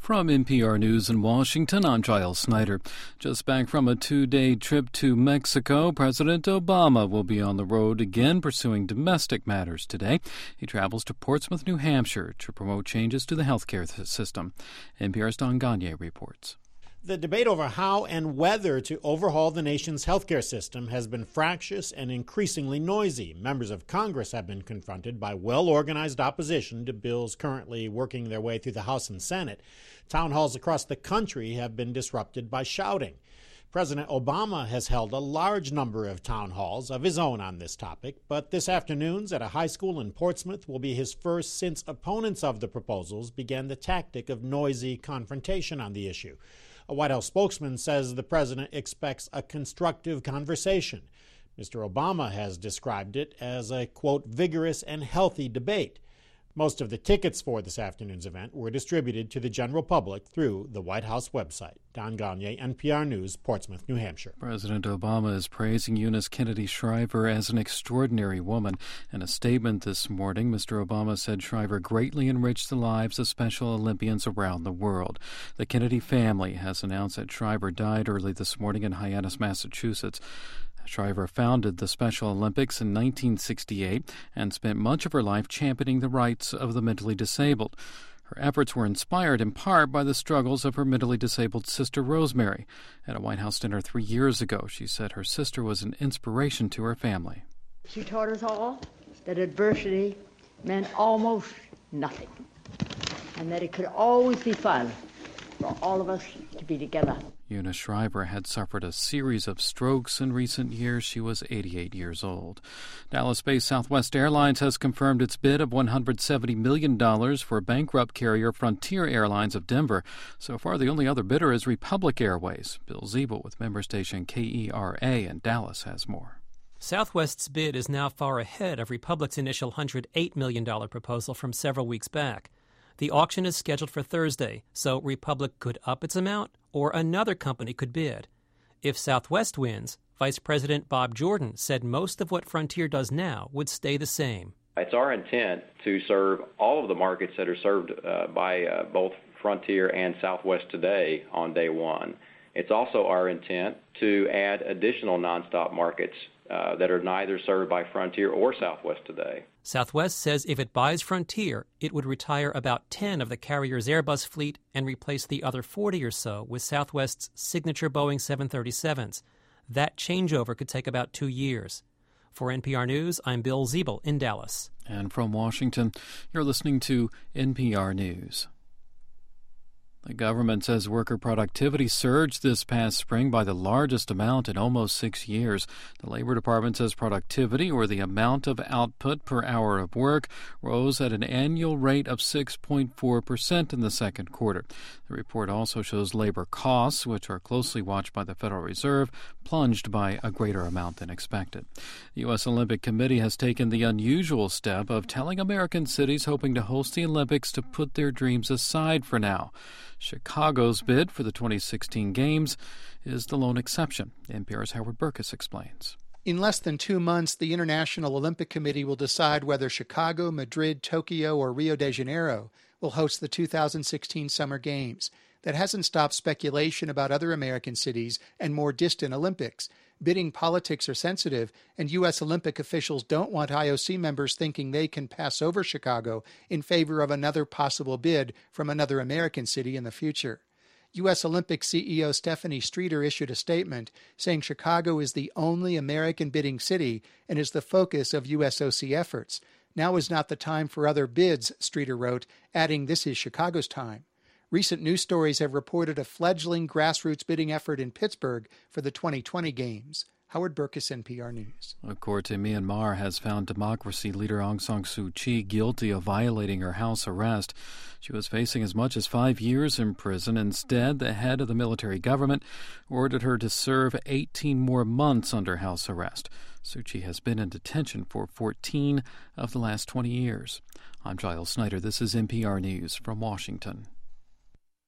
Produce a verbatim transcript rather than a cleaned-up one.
From N P R News in Washington, I'm Giles Snyder. Just back from a two-day trip to Mexico, President Obama will be on the road again pursuing domestic matters today. He travels to Portsmouth, New Hampshire to promote changes to the healthcare system. N P R's Don Gagne reports. The debate over how and whether to overhaul the nation's healthcare system has been fractious and increasingly noisy. Members of Congress have been confronted by well-organized opposition to bills currently working their way through the House and Senate. Town halls across the country have been disrupted by shouting. President Obama has held a large number of town halls of his own on this topic, but this afternoon's at a high school in Portsmouth will be his first since opponents of the proposals began the tactic of noisy confrontation on the issue. A White House spokesman says the president expects a constructive conversation. Mister Obama has described it as a, quote, vigorous and healthy debate. Most of the tickets for this afternoon's event were distributed to the general public through the White House website. Don Gagne, N P R News, Portsmouth, New Hampshire. President Obama is praising Eunice Kennedy Shriver as an extraordinary woman. In a statement this morning, Mister Obama said Shriver greatly enriched the lives of Special Olympians around the world. The Kennedy family has announced that Shriver died early this morning in Hyannis, Massachusetts. Shriver founded the Special Olympics in nineteen sixty-eight and spent much of her life championing the rights of the mentally disabled. Her efforts were inspired in part by the struggles of her mentally disabled sister Rosemary. At a White House dinner three years ago, she said her sister was an inspiration to her family. She taught us all that adversity meant almost nothing, and that it could always be fun for all of us to be together. Eunice Shriver had suffered a series of strokes in recent years. She was eighty-eight years old. Dallas-based Southwest Airlines has confirmed its bid of one hundred seventy million dollars for bankrupt carrier Frontier Airlines of Denver. So far, the only other bidder is Republic Airways. Bill Ziebel with member station K E R A in Dallas has more. Southwest's bid is now far ahead of Republic's initial one hundred eight million dollars proposal from several weeks back. The auction is scheduled for Thursday, so Republic could up its amount or another company could bid. If Southwest wins, Vice President Bob Jordan said most of what Frontier does now would stay the same. It's our intent to serve all of the markets that are served uh, by uh, both Frontier and Southwest today on day one. It's also our intent to add additional nonstop markets uh, that are neither served by Frontier or Southwest today. Southwest says if it buys Frontier, it would retire about ten of the carrier's Airbus fleet and replace the other forty or so with Southwest's signature Boeing seven thirty-sevens. That changeover could take about two years. For N P R News, I'm Bill Ziebel in Dallas. And from Washington, you're listening to N P R News. The government says worker productivity surged this past spring by the largest amount in almost six years. The Labor Department says productivity, or the amount of output per hour of work, rose at an annual rate of six point four percent in the second quarter. The report also shows labor costs, which are closely watched by the Federal Reserve, plunged by a greater amount than expected. The U S Olympic Committee has taken the unusual step of telling American cities hoping to host the Olympics to put their dreams aside for now. Chicago's bid for the twenty sixteen Games is the lone exception. N P R's Howard Burkus explains. In less than two months, the International Olympic Committee will decide whether Chicago, Madrid, Tokyo, or Rio de Janeiro will host the two thousand sixteen Summer Games. That hasn't stopped speculation about other American cities and more distant Olympics. Bidding politics are sensitive, and U S Olympic officials don't want I O C members thinking they can pass over Chicago in favor of another possible bid from another American city in the future. U S Olympic C E O Stephanie Streeter issued a statement saying Chicago is the only American bidding city and is the focus of U S O C efforts. Now is not the time for other bids, Streeter wrote, adding this is Chicago's time. Recent news stories have reported a fledgling grassroots bidding effort in Pittsburgh for the twenty twenty Games. Howard Burkus, N P R News. A court in Myanmar has found democracy leader Aung San Suu Kyi guilty of violating her house arrest. She was facing as much as five years in prison. Instead, the head of the military government ordered her to serve eighteen more months under house arrest. Suu Kyi has been in detention for fourteen of the last twenty years. I'm Giles Snyder. This is N P R News from Washington.